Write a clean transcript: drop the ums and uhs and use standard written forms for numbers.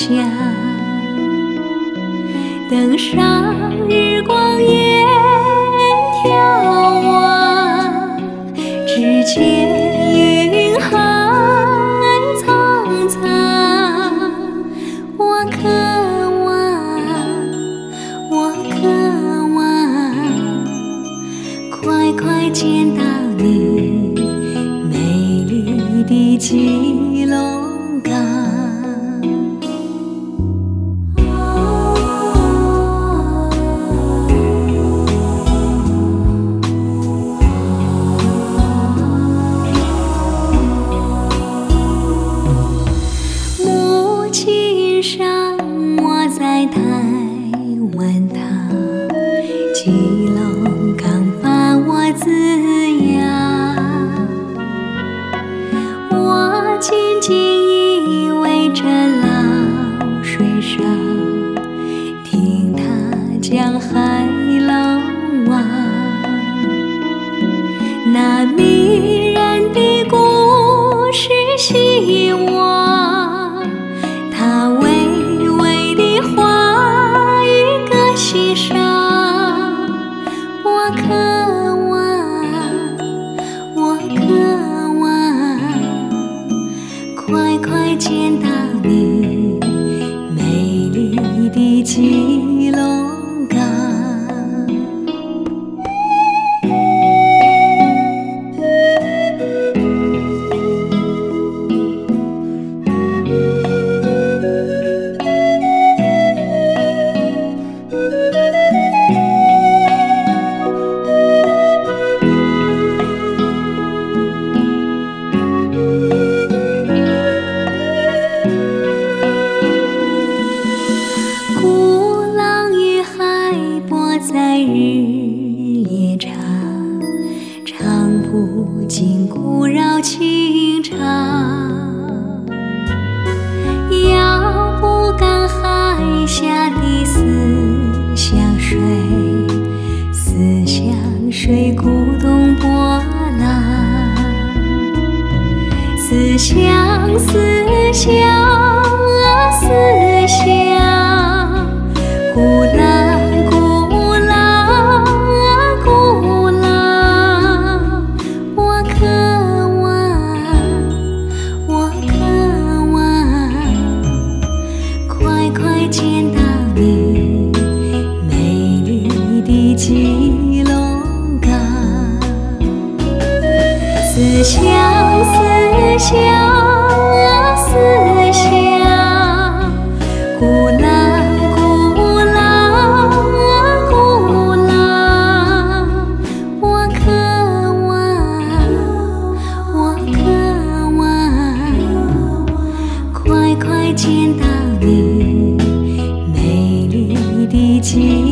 下，登上日光烟眺望，只见云海苍苍。我渴望，快快见到你美丽的基隆港。母亲上我在台湾岛，基隆港把我滋养。我紧紧依偎着老水手，听他讲海龙王，那迷人的故事希望，他微微的话语歌欣赏。我渴望，快快见到你美丽的基隆港。在日夜长，唱不尽古绕情长。遥不感海下的思乡水，思乡水鼓动波浪。思乡，思乡，思乡，古浪。见到你美丽的基隆港，思乡，思乡，思乡，古浪，古浪，古浪。我渴望，快快见到你美丽的基